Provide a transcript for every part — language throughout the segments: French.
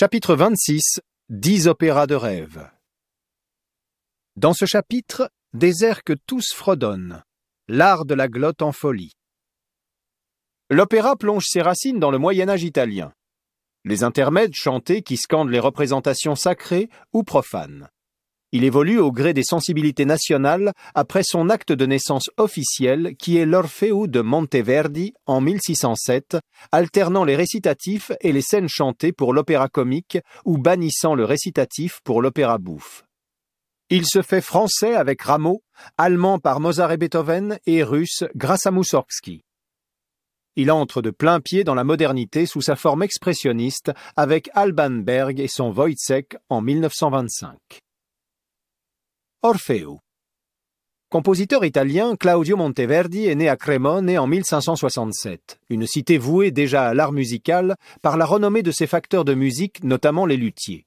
Chapitre 26. 10 opéras de rêve. Dans ce chapitre, des airs que tous fredonnent. L'art de la glotte en folie. L'opéra plonge ses racines dans le Moyen-Âge italien. Les intermèdes chantés qui scandent les représentations sacrées ou profanes. Il évolue au gré des sensibilités nationales après son acte de naissance officiel qui est l'Orfeo de Monteverdi en 1607, alternant les récitatifs et les scènes chantées pour l'opéra comique ou bannissant le récitatif pour l'opéra bouffe. Il se fait français avec Rameau, allemand par Mozart et Beethoven et russe grâce à Moussorgsky. Il entre de plein pied dans la modernité sous sa forme expressionniste avec Alban Berg et son Wojciech en 1925. Orfeo. Compositeur italien, Claudio Monteverdi est né à Cremone en 1567, une cité vouée déjà à l'art musical par la renommée de ses facteurs de musique, notamment les luthiers.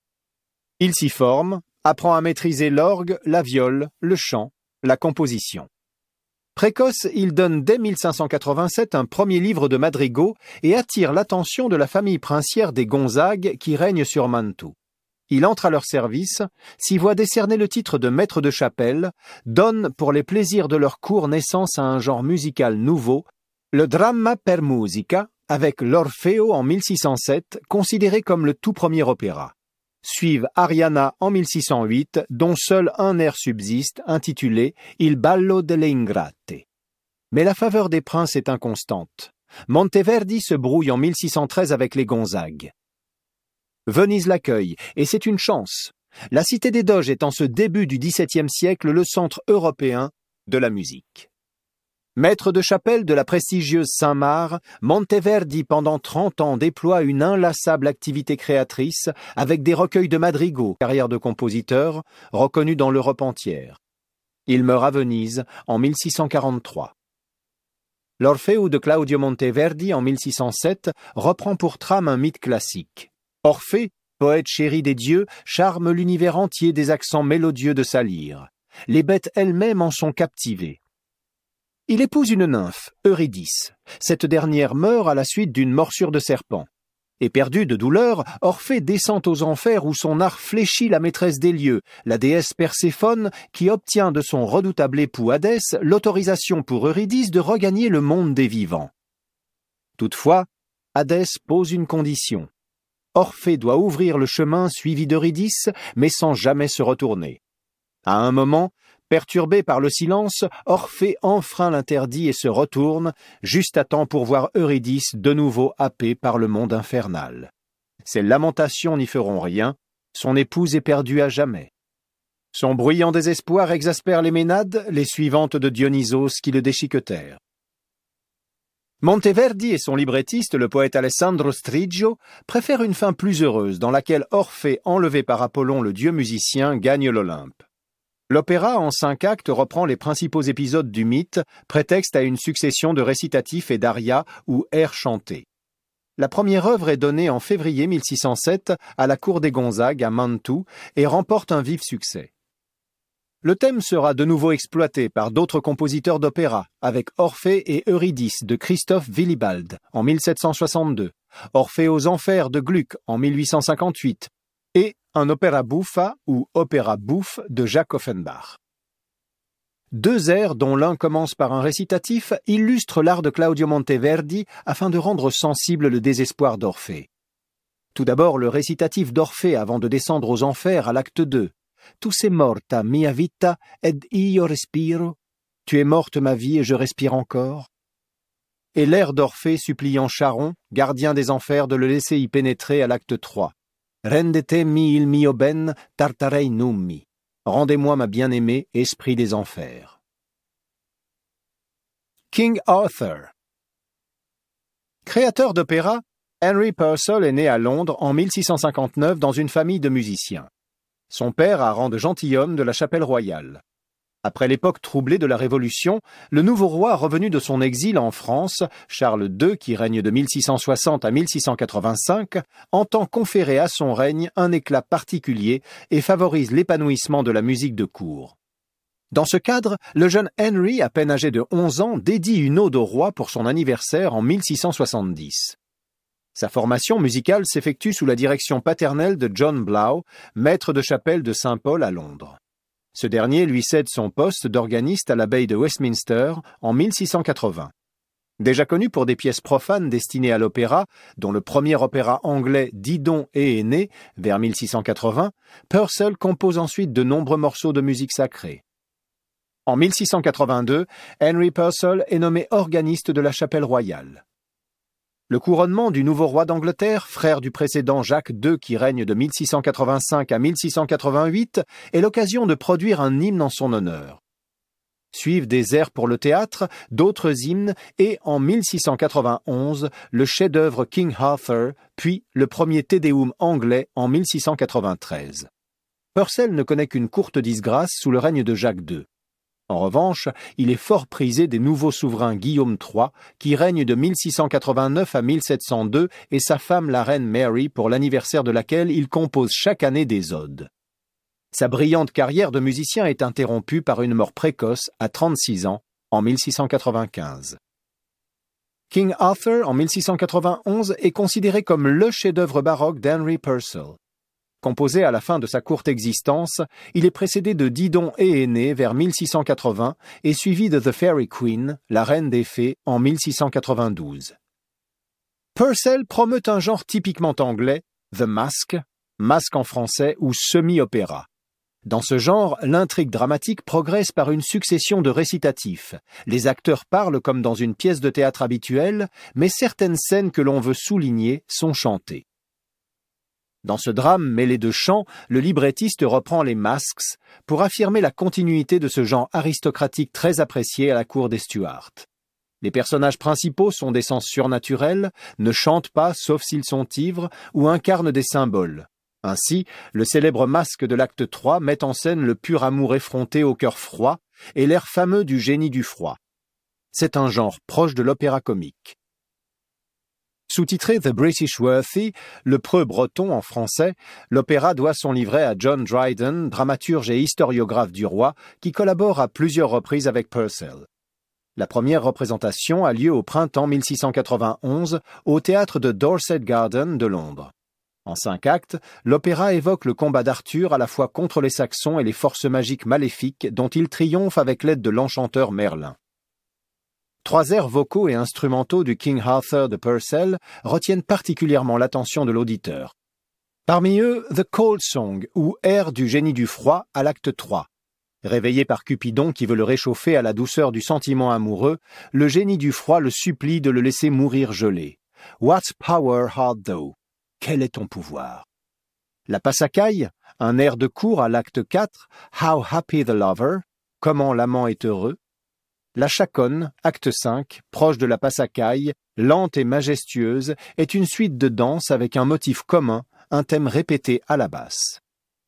Il s'y forme, apprend à maîtriser l'orgue, la viole, le chant, la composition. Précoce, il donne dès 1587 un premier livre de madrigaux et attire l'attention de la famille princière des Gonzague qui règne sur Mantoue. Il entre à leur service, s'y voit décerner le titre de maître de chapelle, donne pour les plaisirs de leur cour naissance à un genre musical nouveau, le dramma per musica, avec l'Orfeo en 1607, considéré comme le tout premier opéra. Suivent Ariana en 1608, dont seul un air subsiste, intitulé Il ballo delle ingrate. Mais la faveur des princes est inconstante. Monteverdi se brouille en 1613 avec les Gonzague. Venise l'accueille, et c'est une chance. La cité des Doges est en ce début du XVIIe siècle le centre européen de la musique. Maître de chapelle de la prestigieuse Saint-Marc, Monteverdi pendant 30 ans déploie une inlassable activité créatrice avec des recueils de madrigaux, carrière de compositeur, reconnue dans l'Europe entière. Il meurt à Venise en 1643. L'Orfeo de Claudio Monteverdi en 1607 reprend pour trame un mythe classique. Orphée, poète chéri des dieux, charme l'univers entier des accents mélodieux de sa lyre. Les bêtes elles-mêmes en sont captivées. Il épouse une nymphe, Eurydice. Cette dernière meurt à la suite d'une morsure de serpent. Éperdu de douleur, Orphée descend aux enfers où son art fléchit la maîtresse des lieux, la déesse Perséphone, qui obtient de son redoutable époux Hadès l'autorisation pour Eurydice de regagner le monde des vivants. Toutefois, Hadès pose une condition. Orphée doit ouvrir le chemin suivi d'Eurydice, mais sans jamais se retourner. À un moment, perturbé par le silence, Orphée enfreint l'interdit et se retourne, juste à temps pour voir Eurydice de nouveau happée par le monde infernal. Ses lamentations n'y feront rien, son épouse est perdue à jamais. Son bruyant désespoir exaspère les Ménades, les suivantes de Dionysos qui le déchiquetèrent. Monteverdi et son librettiste, le poète Alessandro Striggio, préfèrent une fin plus heureuse dans laquelle Orphée, enlevé par Apollon le dieu musicien, gagne l'Olympe. L'opéra, en 5 actes, reprend les principaux épisodes du mythe, prétexte à une succession de récitatifs et d'arias ou airs chantés. La première œuvre est donnée en février 1607 à la cour des Gonzague à Mantoue et remporte un vif succès. Le thème sera de nouveau exploité par d'autres compositeurs d'opéra, avec Orphée et Eurydice de Christophe Willibald en 1762, Orphée aux Enfers de Gluck en 1858 et un opéra buffa ou opéra bouffe de Jacques Offenbach. 2 airs, dont l'un commence par un récitatif, illustrent l'art de Claudio Monteverdi afin de rendre sensible le désespoir d'Orphée. Tout d'abord le récitatif d'Orphée avant de descendre aux enfers à l'acte 2. Tu sei morta mia vita ed io respiro. Tu es morte ma vie et je respire encore. Et l'air d'Orphée suppliant Charon, gardien des enfers, de le laisser y pénétrer à l'acte 3. Rendetemi il mio ben, tartarei nummi. Rendez-moi ma bien-aimée, esprit des enfers. King Arthur. Créateur d'opéra, Henry Purcell est né à Londres en 1659 dans une famille de musiciens. Son père a rang de gentilhomme de la chapelle royale. Après l'époque troublée de la Révolution, le nouveau roi revenu de son exil en France, Charles II, qui règne de 1660 à 1685, entend conférer à son règne un éclat particulier et favorise l'épanouissement de la musique de cour. Dans ce cadre, le jeune Henry, à peine âgé de 11 ans, dédie une ode au roi pour son anniversaire en 1670. Sa formation musicale s'effectue sous la direction paternelle de John Blow, maître de chapelle de Saint-Paul à Londres. Ce dernier lui cède son poste d'organiste à l'abbaye de Westminster en 1680. Déjà connu pour des pièces profanes destinées à l'opéra, dont le premier opéra anglais Didon et Aîné, vers 1680, Purcell compose ensuite de nombreux morceaux de musique sacrée. En 1682, Henry Purcell est nommé organiste de la chapelle royale. Le couronnement du nouveau roi d'Angleterre, frère du précédent Jacques II qui règne de 1685 à 1688, est l'occasion de produire un hymne en son honneur. Suivent des airs pour le théâtre, d'autres hymnes et, en 1691, le chef-d'œuvre King Arthur, puis le premier Te Deum anglais en 1693. Purcell ne connaît qu'une courte disgrâce sous le règne de Jacques II. En revanche, il est fort prisé des nouveaux souverains Guillaume III, qui règne de 1689 à 1702, et sa femme la reine Mary, pour l'anniversaire de laquelle il compose chaque année des odes. Sa brillante carrière de musicien est interrompue par une mort précoce à 36 ans, en 1695. King Arthur, en 1691, est considéré comme le chef-d'œuvre baroque d'Henry Purcell. Composé à la fin de sa courte existence, il est précédé de Didon et Aîné vers 1680 et suivi de The Fairy Queen, la reine des fées, en 1692. Purcell promeut un genre typiquement anglais, the masque, masque en français ou semi-opéra. Dans ce genre, l'intrigue dramatique progresse par une succession de récitatifs. Les acteurs parlent comme dans une pièce de théâtre habituelle, mais certaines scènes que l'on veut souligner sont chantées. Dans ce drame mêlé de chants, le librettiste reprend les masques pour affirmer la continuité de ce genre aristocratique très apprécié à la cour des Stuart. Les personnages principaux sont d'essence surnaturelle, ne chantent pas sauf s'ils sont ivres ou incarnent des symboles. Ainsi, le célèbre masque de l'acte 3 met en scène le pur amour effronté au cœur froid et l'air fameux du génie du froid. C'est un genre proche de l'opéra comique. Sous-titré The British Worthy, le preux breton en français, l'opéra doit son livret à John Dryden, dramaturge et historiographe du roi, qui collabore à plusieurs reprises avec Purcell. La première représentation a lieu au printemps 1691 au théâtre de Dorset Garden de Londres. En 5 actes, l'opéra évoque le combat d'Arthur à la fois contre les Saxons et les forces magiques maléfiques dont il triomphe avec l'aide de l'enchanteur Merlin. 3 airs vocaux et instrumentaux du King Arthur de Purcell retiennent particulièrement l'attention de l'auditeur. Parmi eux, The Cold Song, ou air du génie du froid, à l'acte 3. Réveillé par Cupidon qui veut le réchauffer à la douceur du sentiment amoureux, le génie du froid le supplie de le laisser mourir gelé. What power art thou? Quel est ton pouvoir? La Passacaille, un air de cour à l'acte 4, How happy the lover? Comment l'amant est heureux? La Chaconne, acte 5, proche de la Passacaille, lente et majestueuse, est une suite de danse avec un motif commun, un thème répété à la basse.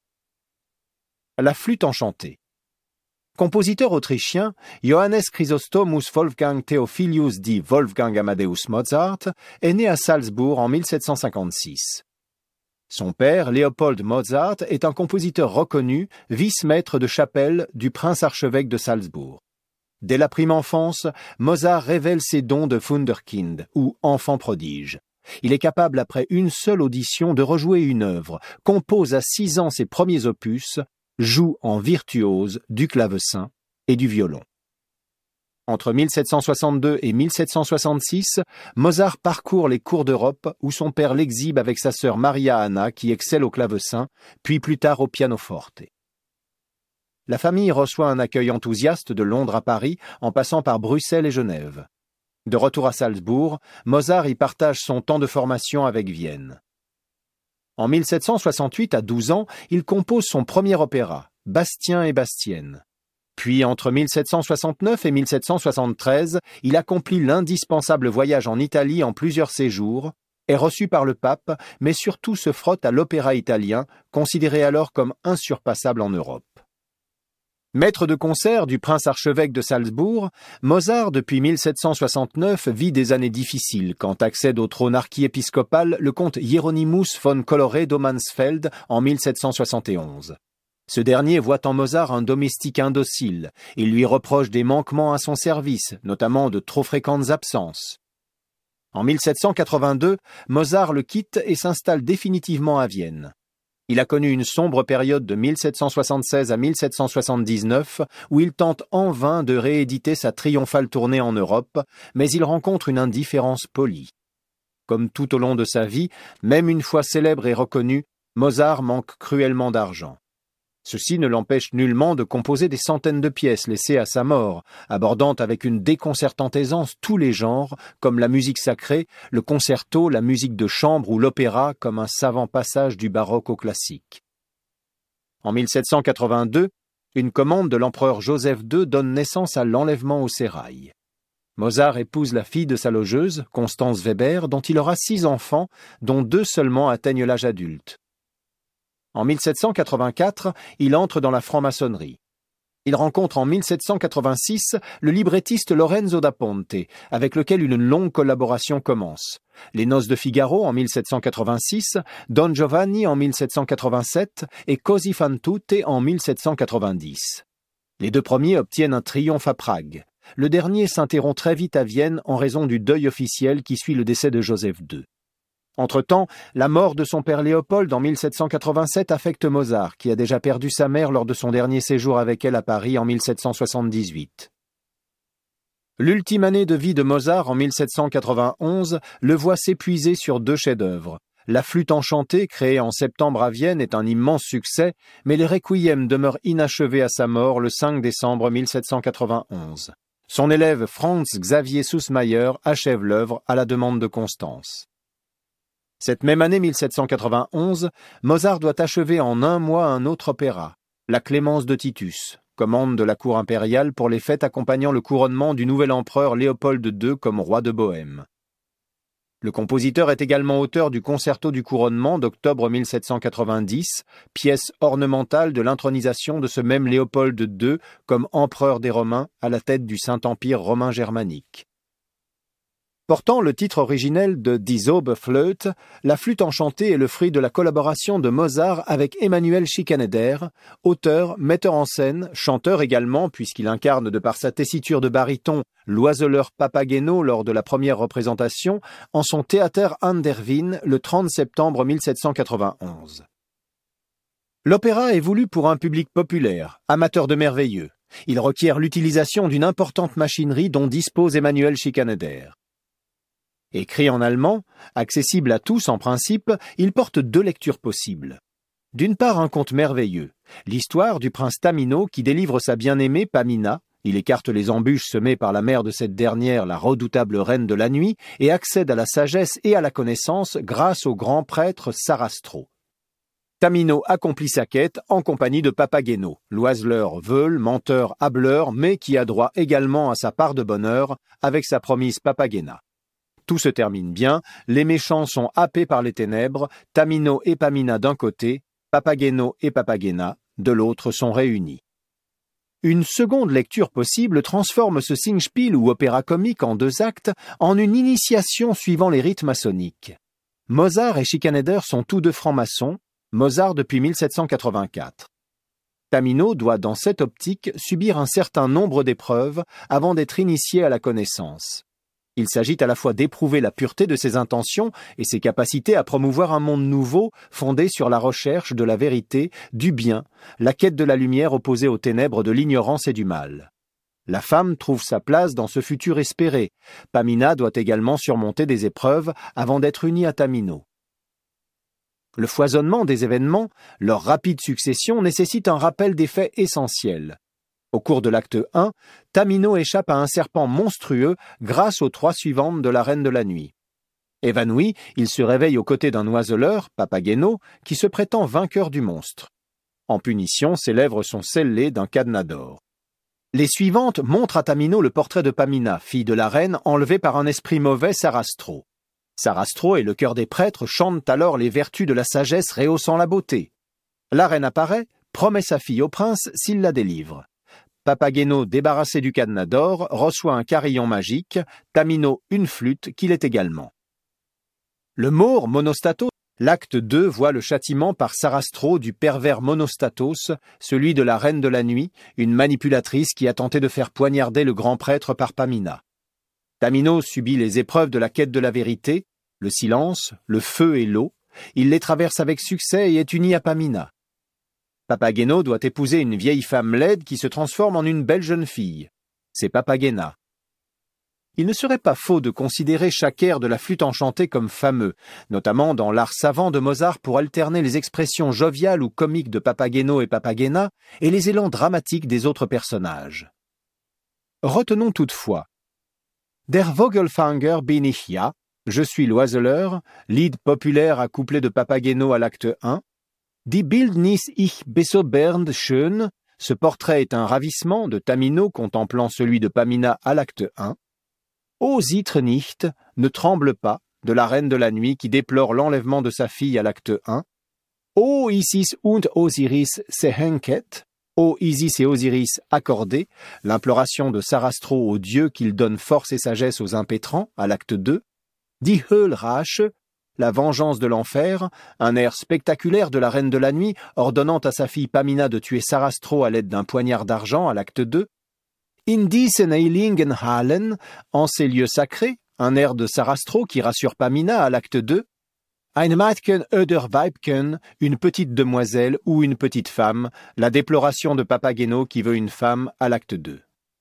La flûte enchantée. Compositeur autrichien, Johannes Chrysostomus Wolfgang Theophilus dit Wolfgang Amadeus Mozart est né à Salzbourg en 1756. Son père, Léopold Mozart, est un compositeur reconnu, vice-maître de chapelle du prince-archevêque de Salzbourg. Dès la prime enfance, Mozart révèle ses dons de Wunderkind, ou enfant prodige. Il est capable, après une seule audition, de rejouer une œuvre, compose à 6 ans ses premiers opus, joue en virtuose du clavecin et du violon. Entre 1762 et 1766, Mozart parcourt les cours d'Europe où son père l'exhibe avec sa sœur Maria Anna qui excelle au clavecin, puis plus tard au pianoforte. La famille reçoit un accueil enthousiaste de Londres à Paris en passant par Bruxelles et Genève. De retour à Salzbourg, Mozart y partage son temps de formation avec Vienne. En 1768, à 12 ans, il compose son premier opéra, Bastien et Bastienne. Puis, entre 1769 et 1773, il accomplit l'indispensable voyage en Italie en plusieurs séjours, est reçu par le pape, mais surtout se frotte à l'opéra italien, considéré alors comme insurpassable en Europe. Maître de concert du prince-archevêque de Salzbourg, Mozart, depuis 1769, vit des années difficiles quand accède au trône archiépiscopal le comte Hieronymus von Colloredo-Mansfeld en 1771. Ce dernier voit en Mozart un domestique indocile. Il lui reproche des manquements à son service, notamment de trop fréquentes absences. En 1782, Mozart le quitte et s'installe définitivement à Vienne. Il a connu une sombre période de 1776 à 1779 où il tente en vain de rééditer sa triomphale tournée en Europe, mais il rencontre une indifférence polie. Comme tout au long de sa vie, même une fois célèbre et reconnu, Mozart manque cruellement d'argent. Ceci ne l'empêche nullement de composer des centaines de pièces laissées à sa mort, abordant avec une déconcertante aisance tous les genres, comme la musique sacrée, le concerto, la musique de chambre ou l'opéra, comme un savant passage du baroque au classique. En 1782, une commande de l'empereur Joseph II donne naissance à l'enlèvement au sérail. Mozart épouse la fille de sa logeuse, Constance Weber, dont il aura 6 enfants, dont 2 seulement atteignent l'âge adulte. En 1784, il entre dans la franc-maçonnerie. Il rencontre en 1786 le librettiste Lorenzo da Ponte, avec lequel une longue collaboration commence. Les Noces de Figaro en 1786, Don Giovanni en 1787 et Così fan tutte en 1790. Les 2 premiers obtiennent un triomphe à Prague. Le dernier s'interrompt très vite à Vienne en raison du deuil officiel qui suit le décès de Joseph II. Entre-temps, la mort de son père Léopold en 1787 affecte Mozart, qui a déjà perdu sa mère lors de son dernier séjour avec elle à Paris en 1778. L'ultime année de vie de Mozart en 1791 le voit s'épuiser sur 2 chefs-d'œuvre. La Flûte enchantée, créée en septembre à Vienne, est un immense succès, mais les requiem demeurent inachevés à sa mort le 5 décembre 1791. Son élève Franz Xavier Süssmayr achève l'œuvre à la demande de Constance. Cette même année 1791, Mozart doit achever en 1 mois un autre opéra, La Clémence de Titus, commande de la cour impériale pour les fêtes accompagnant le couronnement du nouvel empereur Léopold II comme roi de Bohême. Le compositeur est également auteur du Concerto du couronnement d'octobre 1790, pièce ornementale de l'intronisation de ce même Léopold II comme empereur des Romains à la tête du Saint-Empire romain germanique. Portant le titre originel de Die Zauberflöte, la flûte enchantée est le fruit de la collaboration de Mozart avec Emanuel Schikaneder, auteur, metteur en scène, chanteur également puisqu'il incarne de par sa tessiture de baryton l'oiseleur Papageno lors de la première représentation en son Theater an der Wien le 30 septembre 1791. L'opéra est voulu pour un public populaire, amateur de merveilleux. Il requiert l'utilisation d'une importante machinerie dont dispose Emanuel Schikaneder. Écrit en allemand, accessible à tous en principe, il porte 2 lectures possibles. D'une part, un conte merveilleux, l'histoire du prince Tamino qui délivre sa bien-aimée Pamina, il écarte les embûches semées par la mère de cette dernière, la redoutable reine de la nuit, et accède à la sagesse et à la connaissance grâce au grand prêtre Sarastro. Tamino accomplit sa quête en compagnie de Papageno, l'oiseleur veule, menteur, hâbleur, mais qui a droit également à sa part de bonheur avec sa promise Papagena. Tout se termine bien, les méchants sont happés par les ténèbres, Tamino et Pamina d'un côté, Papageno et Papagena de l'autre sont réunis. Une seconde lecture possible transforme ce Singspiel ou opéra comique en 2 actes en une initiation suivant les rites maçonniques. Mozart et Schikaneder sont tous 2 francs-maçons, Mozart depuis 1784. Tamino doit dans cette optique subir un certain nombre d'épreuves avant d'être initié à la connaissance. Il s'agit à la fois d'éprouver la pureté de ses intentions et ses capacités à promouvoir un monde nouveau fondé sur la recherche de la vérité, du bien, la quête de la lumière opposée aux ténèbres de l'ignorance et du mal. La femme trouve sa place dans ce futur espéré. Pamina doit également surmonter des épreuves avant d'être unie à Tamino. Le foisonnement des événements, leur rapide succession nécessite un rappel des faits essentiels. Au cours de l'acte 1, Tamino échappe à un serpent monstrueux grâce aux 3 suivantes de la Reine de la Nuit. Évanoui, il se réveille aux côtés d'un oiseleur, Papageno, qui se prétend vainqueur du monstre. En punition, ses lèvres sont scellées d'un cadenas d'or. Les suivantes montrent à Tamino le portrait de Pamina, fille de la reine enlevée par un esprit mauvais, Sarastro. Sarastro et le chœur des prêtres chantent alors les vertus de la sagesse rehaussant la beauté. La reine apparaît, promet sa fille au prince s'il la délivre. Papageno, débarrassé du cadenas d'or, reçoit un carillon magique, Tamino une flûte qu'il est également. Le maure Monostatos, l'acte 2 voit le châtiment par Sarastro du pervers Monostatos, celui de la reine de la nuit, une manipulatrice qui a tenté de faire poignarder le grand prêtre par Pamina. Tamino subit les épreuves de la quête de la vérité, le silence, le feu et l'eau. Il les traverse avec succès et est uni à Pamina. Papageno doit épouser une vieille femme laide qui se transforme en une belle jeune fille. C'est Papagena. Il ne serait pas faux de considérer chaque air de la flûte enchantée comme fameux, notamment dans l'art savant de Mozart pour alterner les expressions joviales ou comiques de Papageno et Papagena et les élans dramatiques des autres personnages. Retenons toutefois Der Vogelfänger bin ich ja, je suis l'oiseleur, lied populaire à couplet de Papageno à l'acte 1, Die Bildnis ich besobernd schön, ce portrait est un ravissement de Tamino contemplant celui de Pamina à l'acte 1, O zitre nicht, ne tremble pas, de la reine de la nuit qui déplore l'enlèvement de sa fille à l'acte 1, O Isis und Osiris sehenket, O Isis et Osiris accordés, l'imploration de Sarastro aux dieux qu'il donne force et sagesse aux impétrants à l'acte 2, Die Höllrache, la vengeance de l'enfer, un air spectaculaire de la reine de la nuit ordonnant à sa fille Pamina de tuer Sarastro à l'aide d'un poignard d'argent à l'acte 2, In diesen heiligen Hallen, en ces lieux sacrés, un air de Sarastro qui rassure Pamina à l'acte 2, Ein Mädchen oder Weibchen, une petite demoiselle ou une petite femme, la déploration de Papageno qui veut une femme à l'acte 2.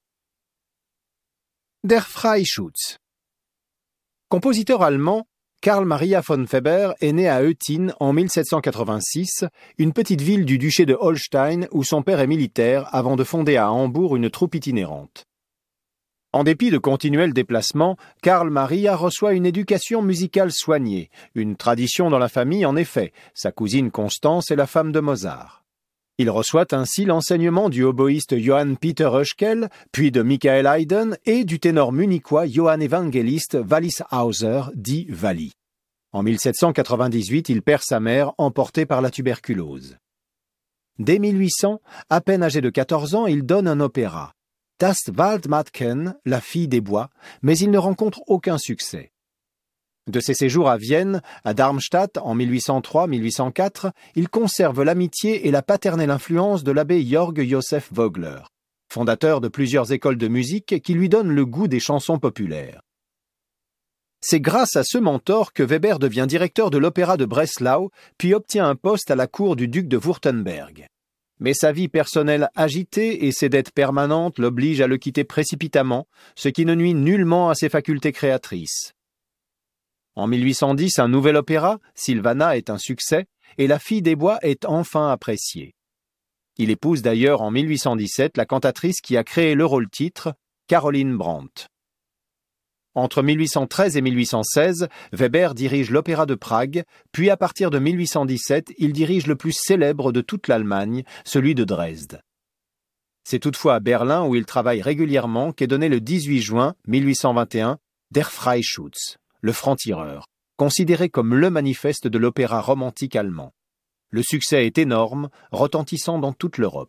Der Freischütz. Compositeur allemand, Karl Maria von Weber est né à Eutin en 1786, une petite ville du duché de Holstein où son père est militaire avant de fonder à Hambourg une troupe itinérante. En dépit de continuels déplacements, Karl Maria reçoit une éducation musicale soignée, une tradition dans la famille en effet, sa cousine Constance est la femme de Mozart. Il reçoit ainsi l'enseignement du oboïste Johann Peter Röschkel, puis de Michael Haydn et du ténor munichois Johann Evangelist Wallishauser, dit Walli. En 1798, il perd sa mère, emportée par la tuberculose. Dès 1800, à peine âgé de 14 ans, il donne un opéra, Das Waldmädchen, la fille des bois, mais il ne rencontre aucun succès. De ses séjours à Vienne, à Darmstadt en 1803-1804, il conserve l'amitié et la paternelle influence de l'abbé Georg Joseph Vogler, fondateur de plusieurs écoles de musique qui lui donnent le goût des chansons populaires. C'est grâce à ce mentor que Weber devient directeur de l'opéra de Breslau, puis obtient un poste à la cour du duc de Wurtemberg. Mais sa vie personnelle agitée et ses dettes permanentes l'obligent à le quitter précipitamment, ce qui ne nuit nullement à ses facultés créatrices. En 1810, un nouvel opéra, Silvana, est un succès et La fille des bois est enfin appréciée. Il épouse d'ailleurs en 1817 la cantatrice qui a créé le rôle-titre, Caroline Brandt. Entre 1813 et 1816, Weber dirige l'Opéra de Prague, puis à partir de 1817, il dirige le plus célèbre de toute l'Allemagne, celui de Dresde. C'est toutefois à Berlin où il travaille régulièrement qu'est donné le 18 juin 1821 Der Freischütz, le franc-tireur, considéré comme le manifeste de l'opéra romantique allemand. Le succès est énorme, retentissant dans toute l'Europe.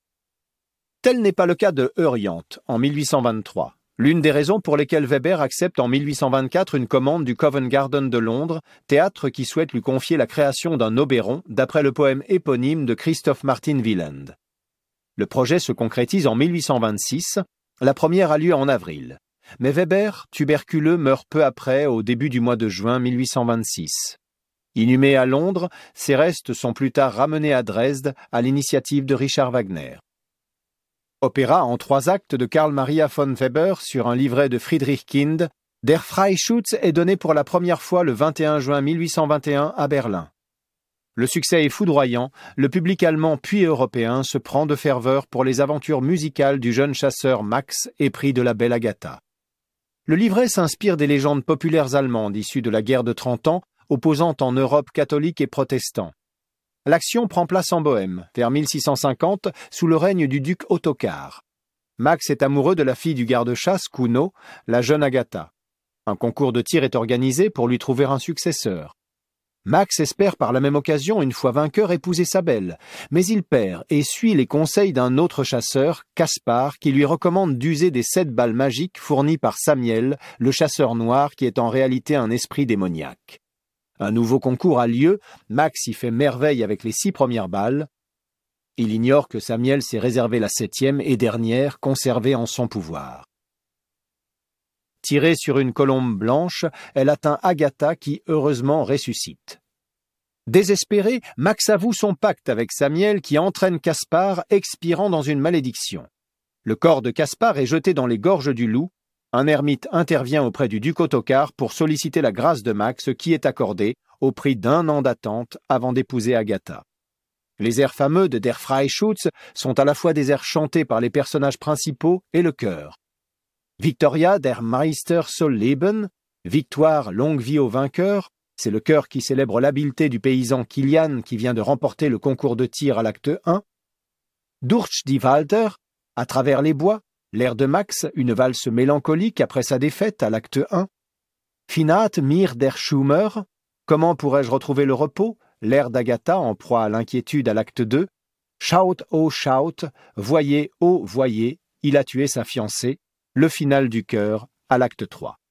Tel n'est pas le cas de Euryanthe, en 1823. L'une des raisons pour lesquelles Weber accepte en 1824 une commande du Covent Garden de Londres, théâtre qui souhaite lui confier la création d'un Oberon d'après le poème éponyme de Christoph Martin Wieland. Le projet se concrétise en 1826, la première a lieu en avril. Mais Weber, tuberculeux, meurt peu après, au début du mois de juin 1826. Inhumé à Londres, ses restes sont plus tard ramenés à Dresde à l'initiative de Richard Wagner. Opéra en 3 actes de Karl Maria von Weber sur un livret de Friedrich Kind, Der Freischütz est donné pour la première fois le 21 juin 1821 à Berlin. Le succès est foudroyant, le public allemand puis européen se prend de ferveur pour les aventures musicales du jeune chasseur Max, épris de la belle Agatha. Le livret s'inspire des légendes populaires allemandes issues de la guerre de 30 ans, opposant en Europe catholique et protestant. L'action prend place en Bohême, vers 1650, sous le règne du duc Ottokar. Max est amoureux de la fille du garde-chasse, Kuno, la jeune Agatha. Un concours de tir est organisé pour lui trouver un successeur. Max espère par la même occasion, une fois vainqueur, épouser sa belle, mais il perd et suit les conseils d'un autre chasseur, Caspar, qui lui recommande d'user des 7 balles magiques fournies par Samiel, le chasseur noir qui est en réalité un esprit démoniaque. Un nouveau concours a lieu, Max y fait merveille avec les 6 premières balles. Il ignore que Samiel s'est réservé la 7e et dernière, conservée en son pouvoir. Tirée sur une colombe blanche, elle atteint Agatha qui, heureusement, ressuscite. Désespéré, Max avoue son pacte avec Samiel qui entraîne Caspar, expirant dans une malédiction. Le corps de Caspar est jeté dans les gorges du loup. Un ermite intervient auprès du duc Ottokar pour solliciter la grâce de Max qui est accordée au prix d'1 an d'attente avant d'épouser Agatha. Les airs fameux de Der Freischütz sont à la fois des airs chantés par les personnages principaux et le chœur. Victoria der Meister soll leben, victoire, longue vie au vainqueur, c'est le chœur qui célèbre l'habileté du paysan Kilian qui vient de remporter le concours de tir à l'acte 1. Durch die Wälder, à travers les bois, l'air de Max, une valse mélancolique après sa défaite à l'acte 1. Finat mir der Schummer, comment pourrais-je retrouver le repos, l'air d'Agatha en proie à l'inquiétude à l'acte 2. Schaut, oh schaut, voyez, oh voyez, il a tué sa fiancée, le final du chœur à l'acte 3.